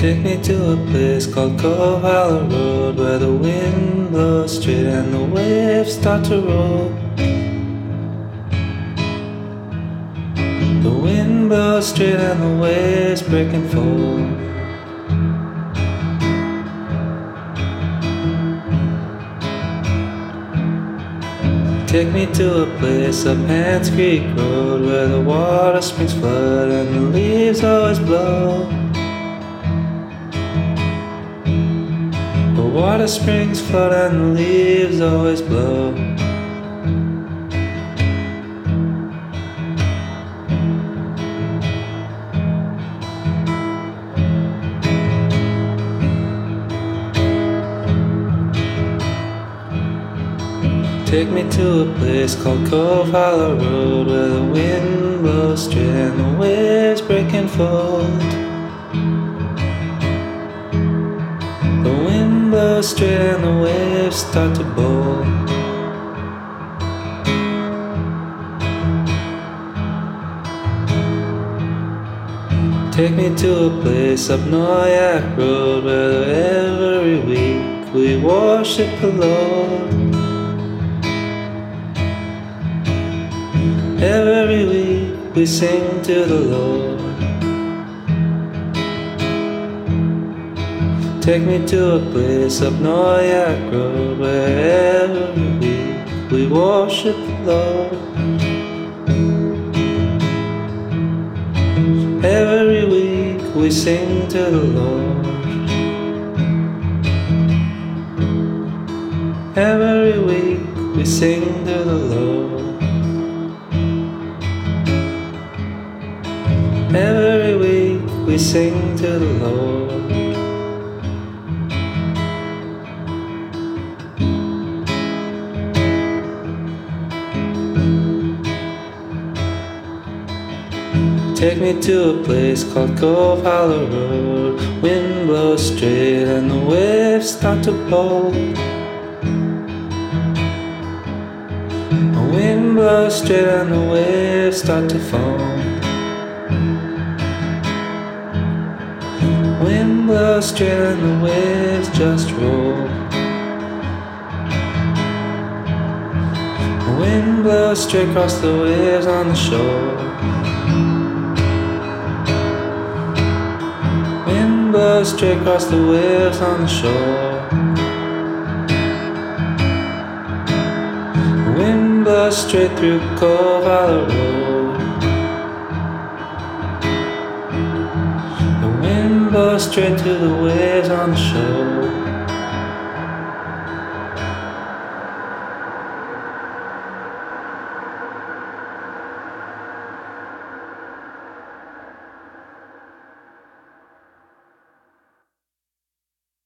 Take me to a place called Cove Hollow Road, where the wind blows straight and the waves start to roll. The wind blows straight and the waves break and fold. Take me to a place up Hands Creek Road, where the water springs flood and the leaves always blow. The water springs flood and the leaves always blow. Take me to a place called Cove Hollow Road, where the wind blows straight and the waves break and fold. The wind blows straight and the waves start to bowl. Take me to a place up Noyak Road, where every week we worship the Lord. Every week we sing to the Lord. Take me to a place up Noyak Road, where every week we worship the Lord. Every week we sing to the Lord. Every week we sing to the Lord. Every week we sing to the Lord. Take me to a place called Cove Hollow Road. Wind blows straight and the waves start to bowl. The wind blows straight and the waves start to foam. Wind blows straight and the waves just roll. The wind blows straight across the waves on the shore. Wind blows straight across the waves on the shore. The wind blows straight through Cove Hollow Road. Blows straight to the waves on the shore.